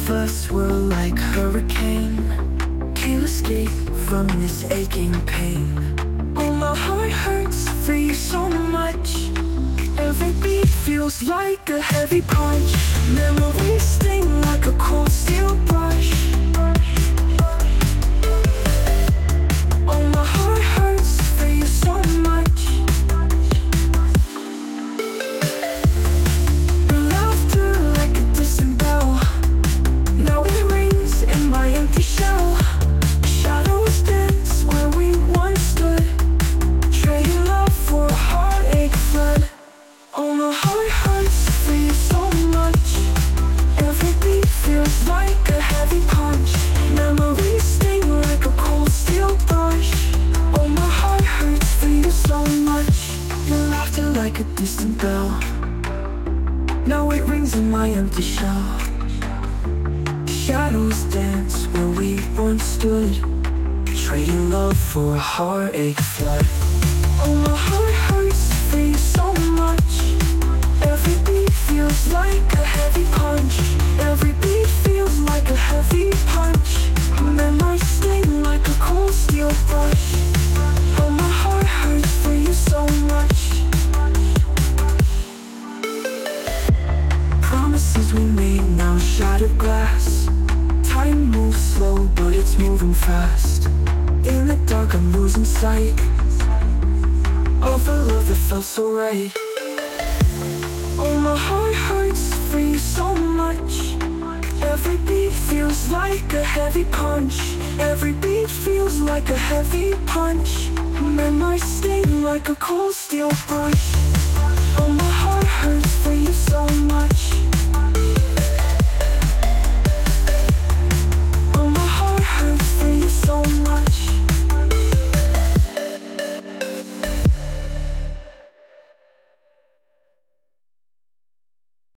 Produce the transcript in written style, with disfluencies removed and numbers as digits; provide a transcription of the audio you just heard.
of us were like hurricane, can't escape from this aching pain. Oh, my heart hurts for you so much. Every beat feels like a heavy punch. Memories sting like a cold steel brush. Oh, my heart hurts for you so much. Your laughter like a distant bell, now it rings in my empty shell. Shadows dance where we once stood, trading love for a heartache flood. Oh, my heart hurts for you so much. Every beat feels like a heavy punch. Memories sting like a cold steel brush. Oh, my heart hurts for you so much. Your laughter like a distant bell, now it rings in my empty shell. Shadows dance where we once stood, trading love for a heartache flood. Oh, my heart hurts for you so much. Every beat feels like a heavy punch. Every beat feels like a heavy punch. Memories sting like a cold steel brush. Oh, my heart hurts for you so much. Promises we made now shattered glass. Time moves slow, but it's moving fast. In the dark I'm losing sight of a love that felt so right. Oh, my heart hurts for you so much. Every beat feels like a heavy punch. Every beat feels like a heavy punch. Memories sting like a cold steel brush. Oh, my heart hurts for you so much.